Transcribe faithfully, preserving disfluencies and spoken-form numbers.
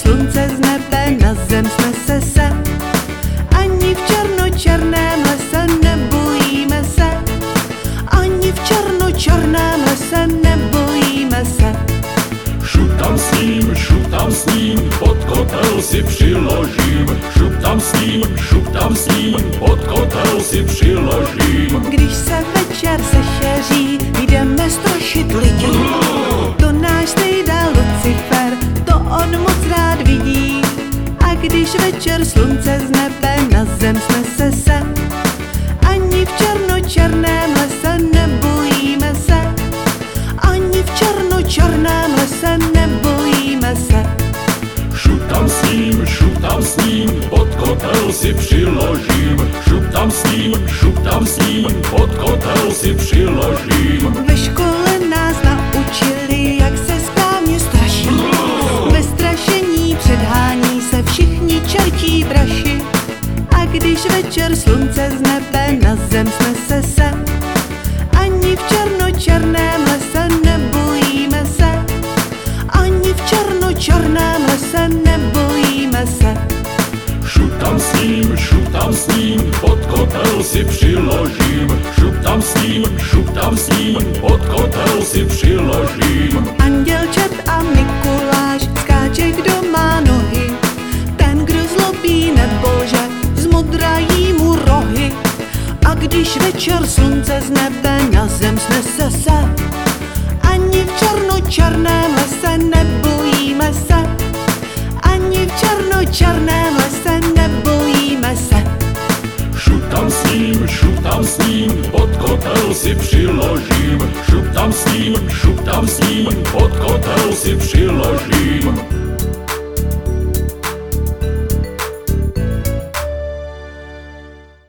slunce z nebe na zem snese se. Ani v černočerném lese nebojíme se. Ani v černočerném lese nebojíme se. Šup tam s ním, šup tam s ním, pod kotel si přiložím. Šup tam s ním, šup tam s ním, pod kotel si přiložím. Když se večer sešeří, jdeme strašit lidi. To náš stejda Lucifer, to on moc rád vidí. A když večer slunce z nebe na zem snese se, ani v černočerném lese nebojíme se. Ani v černočerném lese nebojíme se. Šup tam s ním, šup tam s ním, pod kotel si přiložím. Šup tam s ním, šup tam s ním, pod kotel si přiložím. Ve škole nás naučili, jak se správně straší. Ve strašení předhání se všichni čertí braši. A když večer slunce z nebe na zem snese se, ani v černočerném lese nebojíme se. Ani v černočerném lese nebojíme se. Šup tam s ním, šup tam s ním, pod kotel si přiložím. Šup tam s ním, šup tam s ním, pod kotel si přiložím. Andělčat a Mikuláš skáče, kdo má nohy. Ten, kdo zlobí nebože, zmodrají mu rohy. A když večer slunce z nebe na zem snese se, ani v černočerném lese nebojíme se. Ani v černočerném lese nebojíme se. Šup tam s ním, šup tam s ním, pod kotel si přiložím. Šup